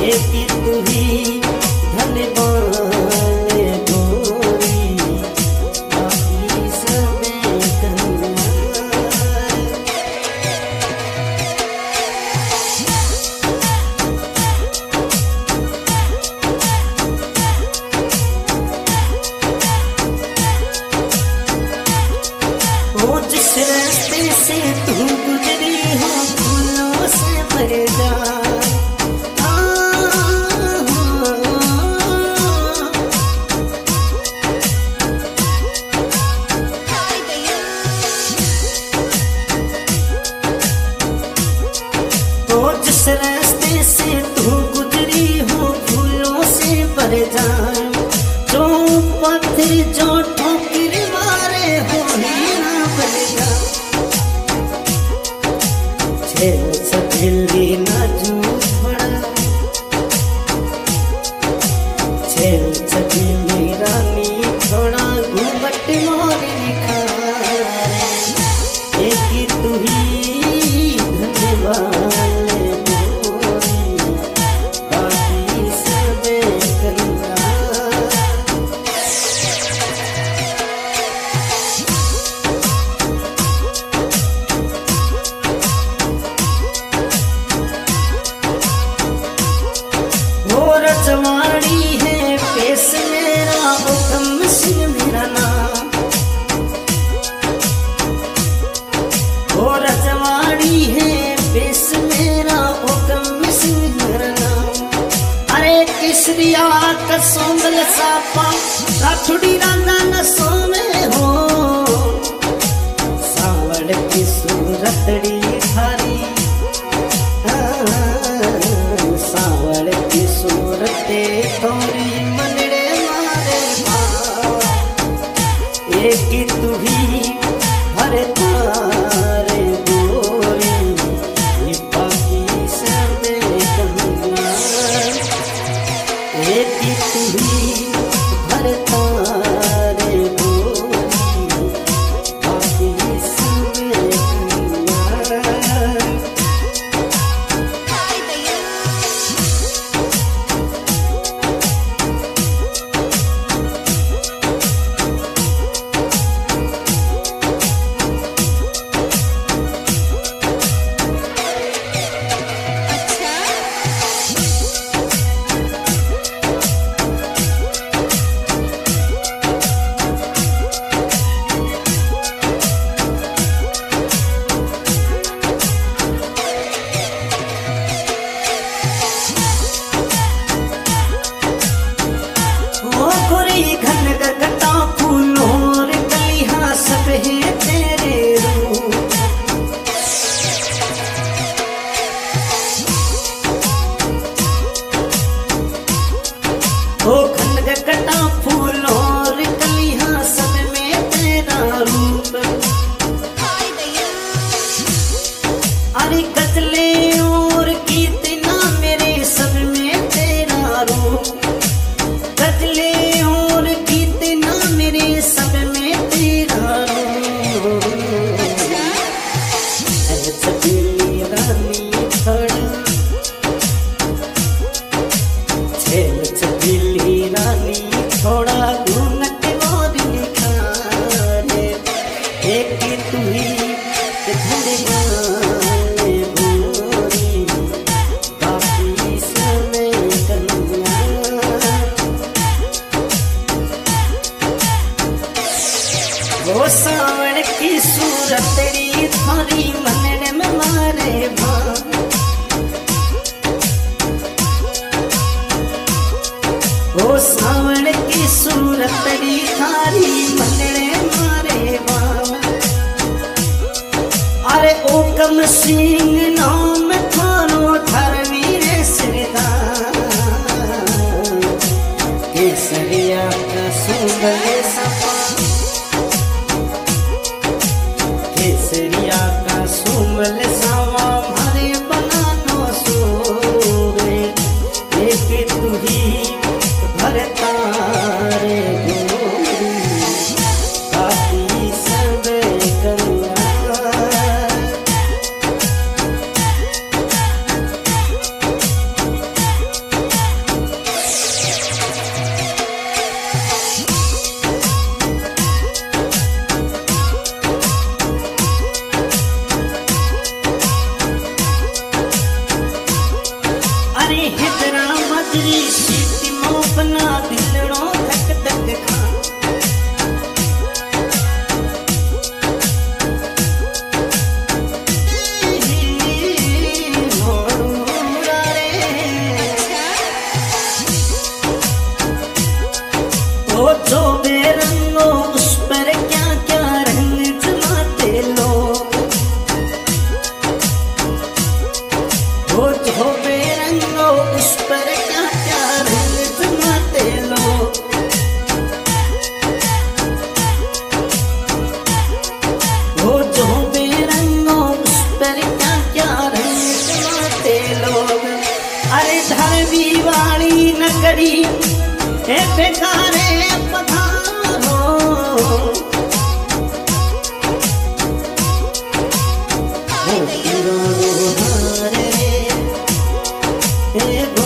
एक तू ही धन्यवान गोरी, बाकी सब कंगाल। वो जिस रास्ते से तू गुजरी हो फूलों से भर जा। वो जिस रास्ते से तू गुजरी हो फूलों से भर जा। जो पत्थर जो ठोकर मारे हो हीरा बन जा। छेल सहेली ना झूठ बड़ा, छेल सहेली रानी थोड़ा घूमट मोरी खा। एक तू ही धन्यवान गोरी, बाकी सब कंगाल। वो रजवाड़ी है पेश मेरा हुक्म सिंह मेरा नाम। वो रजवाड़ी है पेश मेरा हुक्म सिंह मेरा नाम। अरे किसरिया कसोंगल सापा राठुड़ी रांदा नसो में हो। सावड़ की सूरतड़ी थारी, सावड़ की सूरते थोड़ी मनड़े मारे भाव। एक तू ही हर तारे गोरी, बाकी सब कंगाल। एक तू ही हर तारे गोरी, बाकी सब कंगाल। ओ गोरी घन गगता फूलों रे कलियां सब है तेरे रूप। ओ घन गगता फूलों रे कलियां सब में तेरा रूप। अरे गजले और कीर्तना मेरे सब में तेरा रूप। गजले और कीर्तना मेरे सब में तेरा रूप। छबीली रानी थोड़ा, छेल छबीली रानी थोड़ा घूमट मोरी खा। एक तू ही धन्यवान गोरी, बाकी सब कंगाल। वो सावड़ की सूरत तेरी थारी मनड़ में मारे भाव। वो सावड़ की सूरत तेरी थारी मनड़ में मारे भाव। अरे हुक्म सिंह नाम थारो धर्मवीर सरदार। केसरिया का सुंदर सपा, केसरिया का सुमल सावा भरे बनानो सोरे। एक तू ही भर तारे गोरी, बाकी सब कंगाल। अरे हितरा मजरी सीटी मो बना दिलड़ो धक धक खा जो बेरंगो उस पर क्या क्या रंग जमाते लोग वो जो बेरंगो उस पर क्या क्या रंग जमाते लोग वो जो बेरंगो उस पर क्या क्या रंग जमाते लोग अरे धरवी वाली नगरी बेकारे पधारो हो पुरानो हारे